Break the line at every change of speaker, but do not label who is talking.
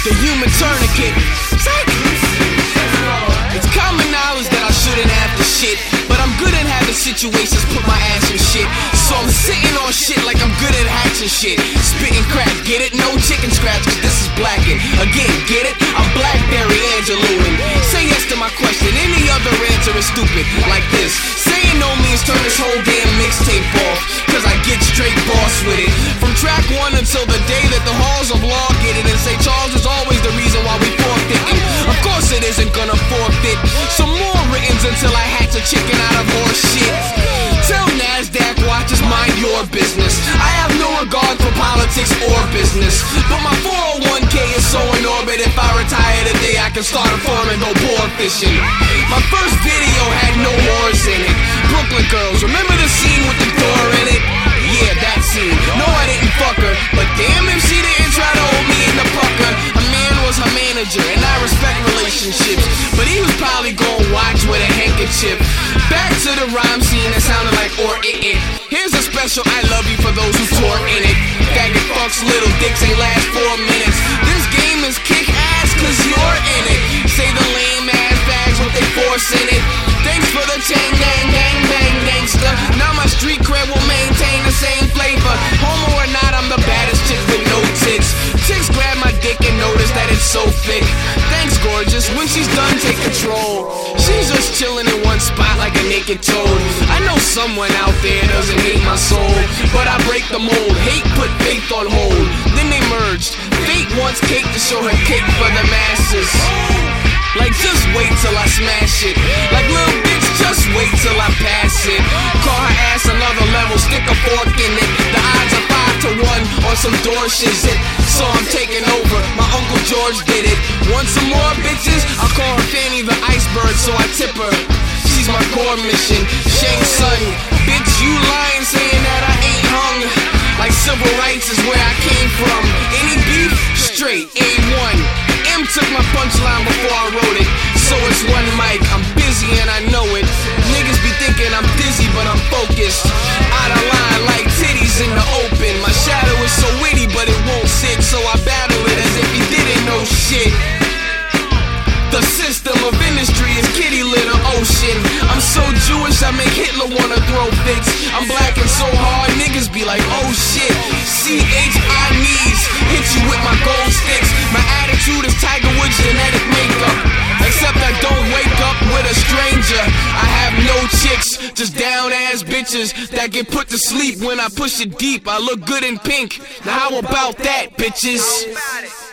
the human tourniquet. It's common knowledge that I shouldn't have the shit, but I'm good at having situations put my ass in shit. So I'm sitting on shit like I'm good at hatching shit. Spitting crap, get it? No chicken scratch, cause this is blackened. Again, get it? I'm Blackberry Angelouing. Say yes to my question, any other answer is stupid. Like this, saying no means turn this whole damn mixtape off, cause I get straight boss with it. From track 1 until the day that the halls of law get it and say Charles is always the reason why we forfeiting. Of course it isn't gonna forfeit. Some more writtens until I hatch a chicken out of horse shit. Tell NASDAQ watchers mind your business. I have no regard for politics or business, but my 401k is so in orbit. If I retire today, I can start a farm and go board fishing. My first video had no whores in it. Brooklyn girls, remember the scene with the door in it? Yeah, that scene. No, I didn't fuck her, but damn if she didn't try to hold me in the pucker. A man was her manager, and I respect relationships, but he was probably gonna watch with a handkerchief. Back to the rhyme scene that sounded like or it. Here's a special I love you for those who tore in it. Faggot fucks, little dicks ain't last 4 minutes. This game is kick ass cause you're in it. Say the lame ass bags what they force in it. Thanks for the chain gang gang bang gangsta. Now my street cred will maintain the same flavor. Homo or not, I'm the baddest chick with no tits. Chicks grab my dick and notice that it's so thick. Thanks gorgeous, when she's done take control. She's just chilling in one spot like a naked toad. I know someone out there doesn't hate my soul, but I break the mold. Hate put faith on hold, then they merged. Fate wants cake to show her cake for the masses. Like just wait till I smash it. Like little bitch, just wait till I pass it. Call her ass another level, stick a fork in it. The odds are 5 to 1 on some door shit. So I'm taking over, my Uncle George did it. Want some more bitches? I'll call her Fanny the Iceberg, so I tip her. She's my core mission, Shang Sun. Bitch, you lying saying that I ain't hung. Like civil rights is where I came from. Any beef? Straight, A1. M took my punchline before I wrote it. So it's one mic, I'm busy and I know it. Niggas be thinking I'm dizzy but I'm focused. Out of line like titties in the open. My shadow is so witty but it won't sit, so I battle it as if he didn't know shit. The system of industry is kitty litter ocean. I'm so Jewish I make Hitler wanna throw fits. I'm black and so hard niggas be like oh shit. CHI knees, hit you with my gold sticks. My attitude is Tiger Woods genetic makeup, except I don't wake up with a stranger. I have no chicks, just down ass bitches that get put to sleep when I push it deep. I look good in pink, now how about that bitches?